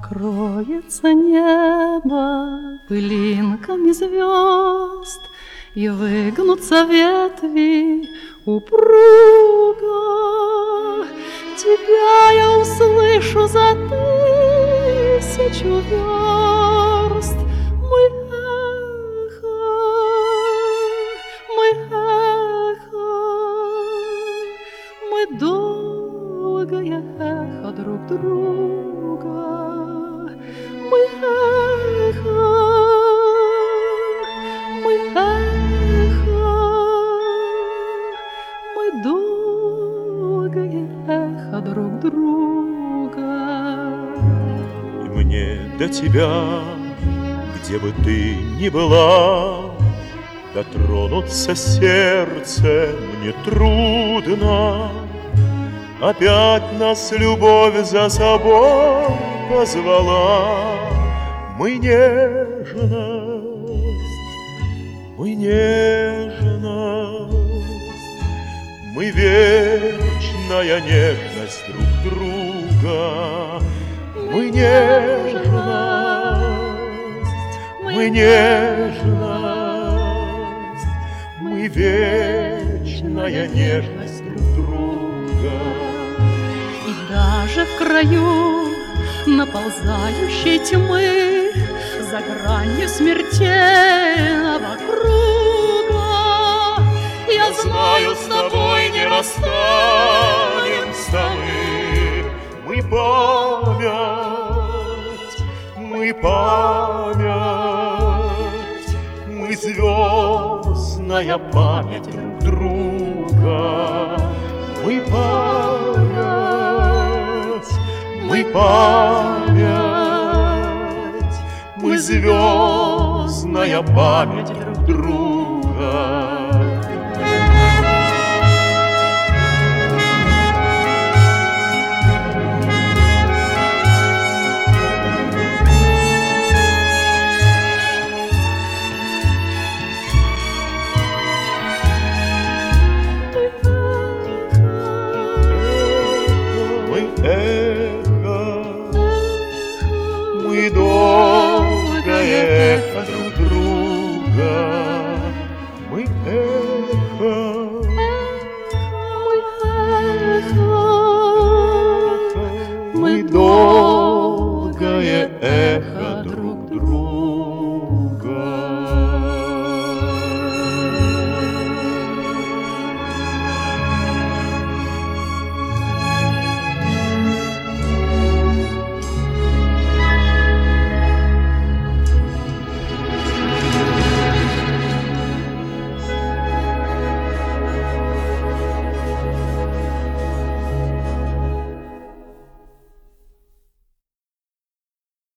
Покроется небо пылинками звезд, и выгнутся ветви упруго. Тебя я услышу за 1000 верст. Мы эхо, мы эхо, мы долгое эхо друг друга. Мы эхо, мы эхо, мы долгое эхо друг друга. И мне до тебя, где бы ты ни была, дотронуться сердце мне трудно. Опять нас любовь за собой позвала. Мы нежность, мы вечная нежность друг друга. Мы нежность, мы вечная нежность друг друга. И даже в краю наползающей тьмы, за гранью смертельного круга, я знаю, с тобой не расстанемся мы. Мы память, мы звездная память друг друга. Мы память, мы звездная память друг друга. Мы долгое эхо друг друга.